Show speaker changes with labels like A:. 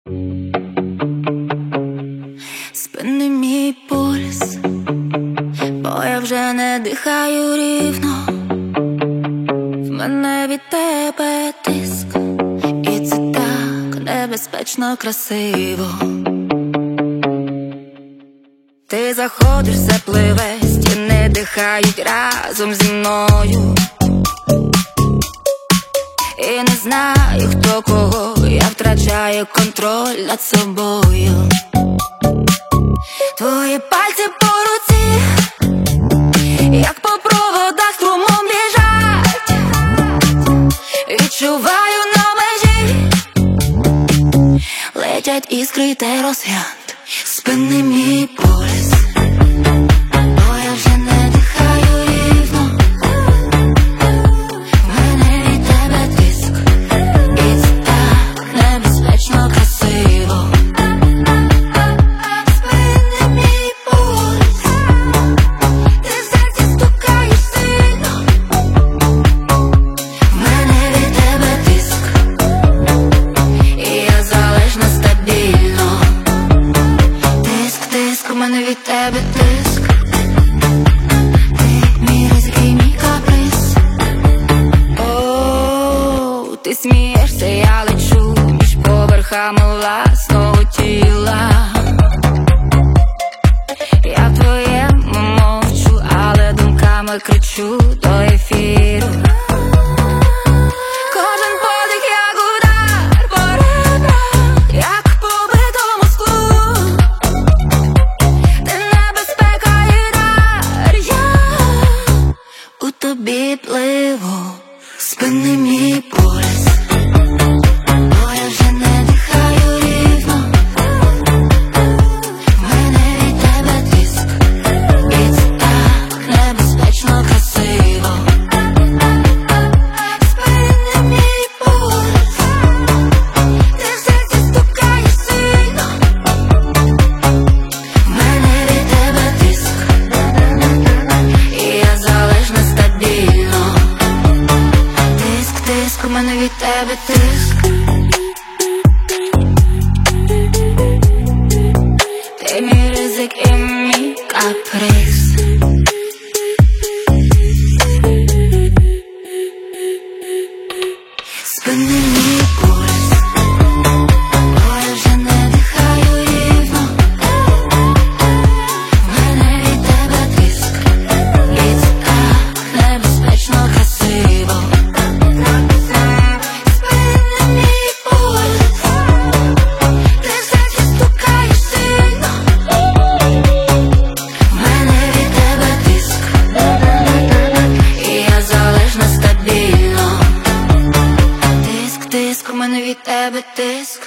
A: Спини мій пульс, бо я вже не дихаю рівно. В мене від тебе тиск, і це так небезпечно красиво. Ти заходиш, запливе, стіни дихають разом зі мною. І не знаю, хто кого, я втрачаю контроль над собою. Твої пальці по руці, як по проводах струмом біжать. Відчуваю на межі, летять іскри та розряд. Спини мій пульс, бо я вже не дихаю рівно. В мене від тебе тиск, і це так небезпечно красиво. Спини мій пульс, ти в серці стукаєш сильно. В мене від тебе тиск, і я залежна стабільно. Тиск, у мене від тебе тиск. Ти мій ризик і мій каприз. Оу, ти смієшся, я лечу між поверхами власного тіла. Я в твоєму мовчу, але думками кричу до ефіру. Кожен подих як удар по ребрах, як по битому склу. Ти небезпека і дар, я у тобі пливу. Спини мій пульс, бо я вже не дихаю рівно. В мене від тебе тиск, і це так небезпечно красиво. Спини мій пульс, ти в серці стукаєш сильно. В мене від тебе тиск, і я залежна стабільно. Тиск, у мене від тебе тиск. Ти мій ризик і мій каприз. Спини мій пульс, бо я вже не дихаю рівно. В мене від тебе тиск, і це так небезпечно красиво. Спини мій пульс, ти в серці стукаєш сильно. В мене від тебе тиск, і я залежна стабільно. Тиск, у мене від тебе тиск.